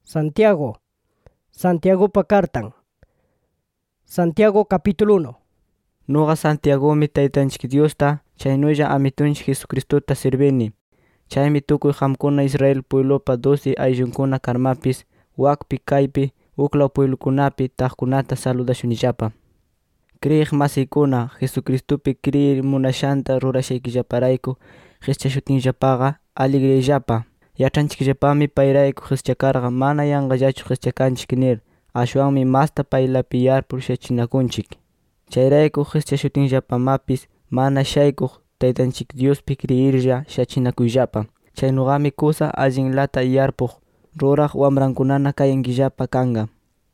Santiago. Santiago pakartan. Santiago capítulo 1. Nuqa Santiagomi Taytanchik Diosta chaynulla Amitunchik Jesucristota sirvini. Chaymi tukuy qamkuna Israel pueblopa 12 ayllunkuna karmapis wakpi kaypi uklaw pueblokunapi taqkunata saludashunillapa. Kriyiq masiykuna Jesucristopi kriyir munashanta rurashaykillaparayku qischashutinllapaqa alegriyayllapa. Yachanchikllapami payrayku qischakarqa mana yanqallachu qischakanchik nir, ashwanmi masta paylapi yarpur shachinakunchik. Chayrayku qischashutinllapamapis mana shaykuq Taytanchik Diospi kriyirlla shachinakuyllapa. Chaynuqami kusa allinlata yarpuq ruraq wamrankunana kayankillapa kanqa.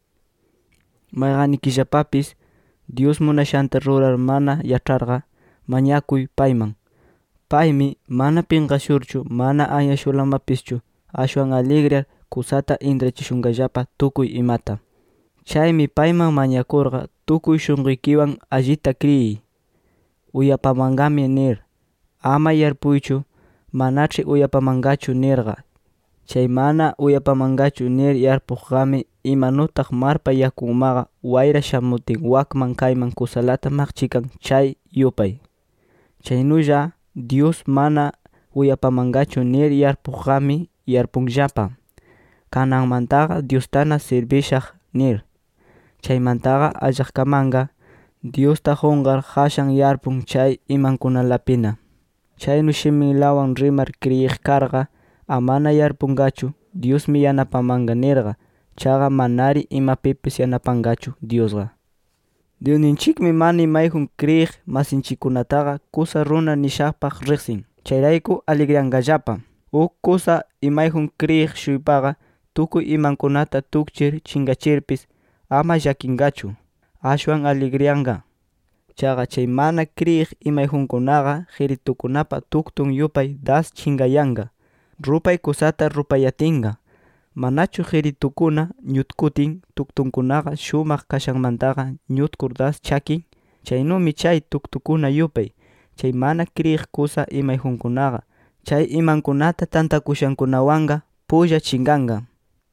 Mayqanikillapapis Dios munashanta rurar mana yacharqa mañakuy payman. Paymi mana pinqashurchu mana anyashulamapischu, ashwan alegrar kusata intrachishunqallapa tukuy imata. Chaymi payman mañakurqa tukuy shunquykiwan allita kriyiy. Uyapamanqami nir, ama yarpuychu manachi uyapamanqachu nirqa. Chay mana uyapamanqachu nir yarpuqqami imanutaq marpa yakunmaqa wayra shamutin wakman kayman kusalata maqchikan chay yupay. Chaynulla Dios mana uyapamanqachu nir yarpuqqami yarpunllapa. Kananmantaqa Diostana sirbishaq nir. Chaymantaqa allaqkamanqa Diosta qunqar qashan yarpun chay imankunalapina. Chaynu shiminlawan rimar kriyiq karqa amana yarpunqachu Diosmi yanapamanqa nirqa. Chaqa manari imapipis yanapanqachu Diosqa. Diosninchikmi mana imayjun kriyiq masinchikkunataqa kusa runa nishaqpaq riqsin. Chayrayku alegrianqallapa. Uk kusa imayjun kriyiq shuypaqa tukuy imankunata tukchir chingachirpis ama llakinqachu, ashwan alegrianqa. Chaqa chay mana kriyiq imayjunkunaqa qiritukunapa tuktun yupay das chingayanqa, rupay kusata rupayatinqa. Manachu qiritukuna ñutkutin tuktunkunaqa shumaq kashanmantaqa ñutkur das chakin. Chaynumi chay tuktukuna yupay, chay mana kriyiq kusa imayjunkunaqa chay imankunata tantakushankunawanqa pulla chinganqa.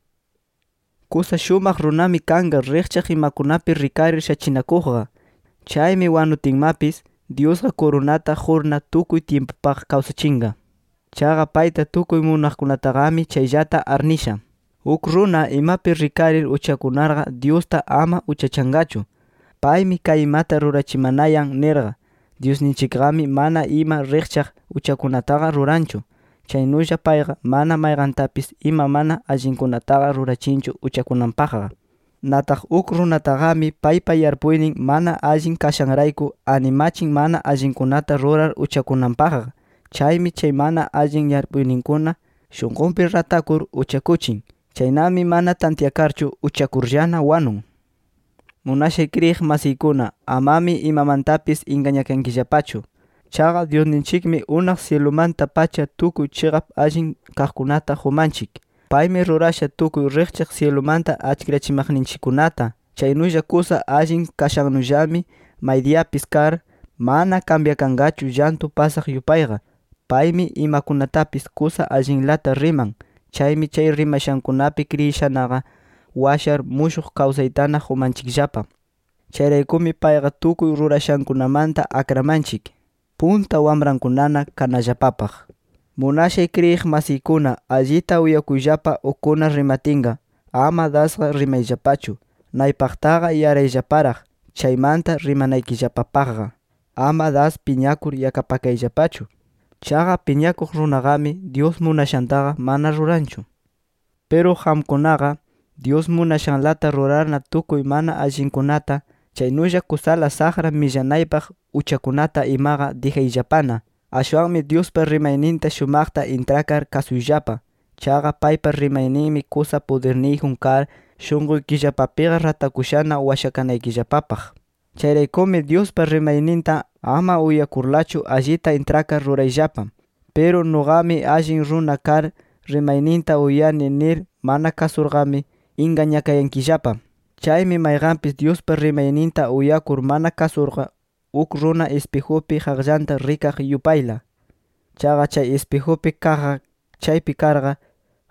Kusa shumaq runami kanqa riqchaq imakunapi rikarir shachinakuqqa. Chaymi wanutinmapis Diosqa kurunata hurna tukuy tiempopaq kawsachinqa. Chaqa payta tukuy munaqkunataqami chayllata arnisha. Uk runa imapi rikarir uchakunarqa Diosta ama uchachanqachu. Paymi kay imata rurachimanayan nirqa. Diosninchikqami mana ima riqchaq uchakunataqa ruranchu. Chaynulla payqa mana mayqantapis ima mana allinkunataqa rurachinchu uchakunanpaqqa. Nataq uk runataqami paypa yarpuynin mana allin kashanrayku animachin mana allinkunata rurar uchakunanpaqqa. Chaymi chay mana allin yarpuyninkuna shunqunpi ratakur uchakuchin. Chaynami mana tantiakarchu uchakurllana wanun. Munashay kriyiq masiykuna, amami imamantapis ingañakankillapachu. Chaqa Diosninchikmi unaq cielomanta pacha tukuy chiqap allin kaqkunata humanchik. Paymi rurasha tukuy riqchaq cielomanta achkirachimaqninchikkunata. Chaynulla kusa allin kashannullami maydiyapis kar mana cambiakanqachu llantu pasaq yupayqa. Paymi imakunatapis kusa allinlata riman. Chaymi chay rimashankunapi kriyishanaqa washar mushuq kawsaytana humanchikllapa. Chayraykumi payqa tukuy rurashankunamanta akramanchik, punta wamrankunana kanallapapaq. Munashay kriyiq masiykuna, allita uyakuyllapa ukkuna rimatinqa, ama dasqa rimayllapachu. Naypaqtaqa yarayllaparaq, chaymanta rimanaykillapapaqqa. Ama das piñakur yakapakayllapachu. Chaqa piñakuq runaqami Dios munashantaqa mana ruranchu. Pero qamkunaqa Dios munashanlata rurarna tukuy mana allinkunata, chaynulla kusala saqra millanaypaq uchakunata imaqa dijayllapana. Ashwanmi Diospa rimayninta shumaqta intrakar kasuyllapa. Chaqa paypa rimayninmi kusa puderniyjun kar shunquykillapapiqa ratakushana washakanaykillapapaq. Chayraykumi Diospa rimayninta ama uyakurlachu allita intrakar rurayllapa. Pero nuqami allin runa kar rimayninta uyani nir mana kasurqami ingañakayankillapa. Chaymi mayqanpis Diospa rimayninta uyakur mana kasurqa uk runa espejupi haqllanta rikaq yupayla. Chaqa chay espejupi kaqqa chaypi karqa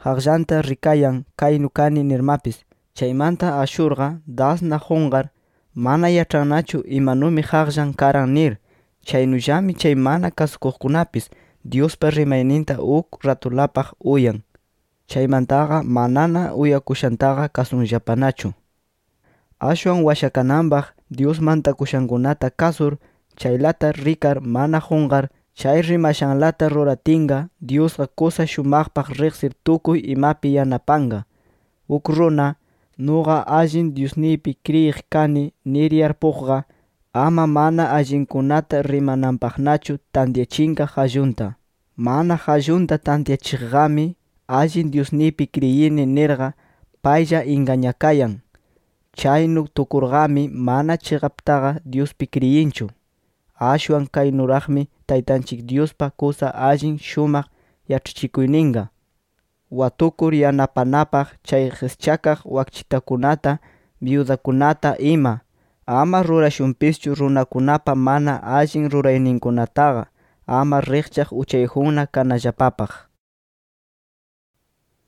haqllanta rikayan kaynu kani nirmapis. Chaymanta ashurqa dasna qunqar mana yachanachu imanumi haqllan karan nir. Chaynullami chay mana kasukuqkunapis Diospa rimayninta uk ratulapaq uyan. Chaymantaqa manana uyakushantaqa kasunllapanachu. Ashwan washakananpaq Dios mantakushankunata kasur chaylata rikar mana qunqar chay rimashanlata ruratinga Diosqa kusa shumaqpaq riqsir tukuy imapi yanapanqa. Uk runa nuqa allin Diosnipi kriyiq kani nir yarpuqqa ama mana allinkunata rimananpaqnachu tantiachinqa qallunta. Mana qallunta tantiachiqqami allin Diosnipi criyini nirqa paylla engañakayan. Chaynu tukurqami mana chiqaptaqa Diospi criyinchu. Ashwan kaynuraqmi Taytanchik Diospa kusa allin shumaq yachachikuyninqa. Watukur yanapanapaq chay qischakaq wakchitakunata, viudakunata ima. Ama rurashunpischu runakunapa mana allin rurayninkunataqa. Ama riqchaq uchayjunna kanallapapaq.